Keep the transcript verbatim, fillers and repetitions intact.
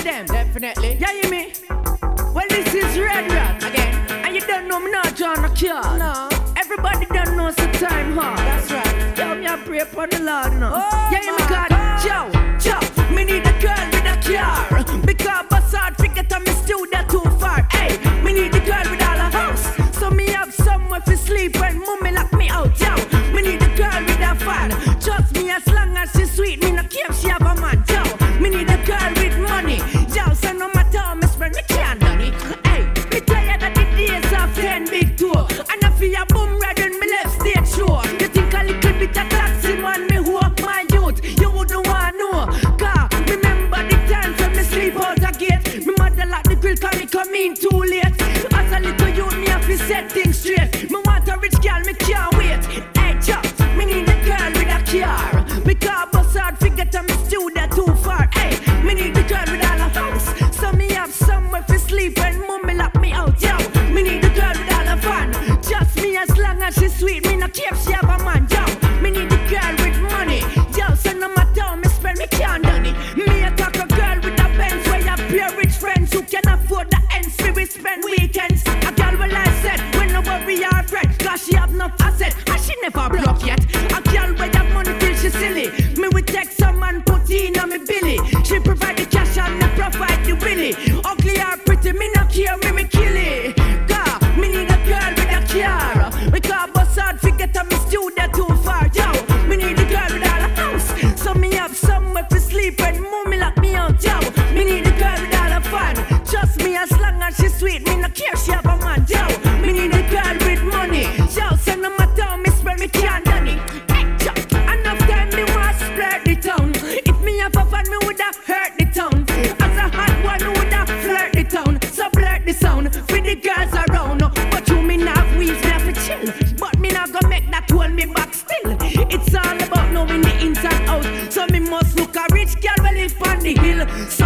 them. Definitely. Yeah, you me? Well, this is Red Rat Again. and you don't know me not John a cure. No. Everybody don't know some time hard. That's right. Yo, me a pray upon the Lord now. Oh, yeah, you me my got God. Joe, Joe. Me need a girl with a car because Bassard forget I'm still that too far. Hey, me need a girl with all a house, so me have somewhere to sleep when mommy lock me out. Yo, me need a girl with a fan. Trust me, as long as she sweet, me no care if she have a man. Yo, me need a girl with money. Yo, so no matter how me spend, me can't done it. Hey, me tired of the days of ten big tour, and I feel a boom right in me left stage show. You think a little bit of taxi man me hope my youth, you wouldn't want know. Cause remember the times when me sleep out a gate. Me mother lock the grill cause me come in too late. As a little youth me have to set things straight. Me want a rich girl, me can't wait. Hey, chop, me need a girl with a car because Bassard forget I'm still that too far. Hey, me need a girl with all a house, so me have somewhere to sleep when mommy lock me out. Yo, me need a girl with all a fun. Just me as long as she sweet, me no care if she have a man. Yo, me need a girl with money. Yo, so no matter how me spend, me can't done it. Me a talk a girl with a Benz where you pure rich friends who can afford the ends for we spend weekends. A girl well I said, when no worry her friend, cause she have enough asset and she never broke yet. A girl where have money till she silly. Me we take some and put in on me billy. She provide the cash and me provide the willy. Ugly or pretty, me no care, me me kill it. God, me need a girl with a car because Bassard forget I'm still there too far. Yo, me need a girl with all a house, so me have somewhere to sleep when mommy lock me out. Yo, me need a girl with all a fun. Trust me, as long as she sweet, me no care she have a man. Yo, me need a girl with money. Yo, so no matter how me spend, me can't done it. Hey, yo, enough time me want spread the town. If me have a fun, me woulda hurt the town. As a hot one, me woulda flirt the town. So blurt the sound for the girls around. But you me not have weeds, me have to chill. But me not go make that hold me back still. It's all about knowing the ins and outs. So me must look a rich girl well live on the hill. So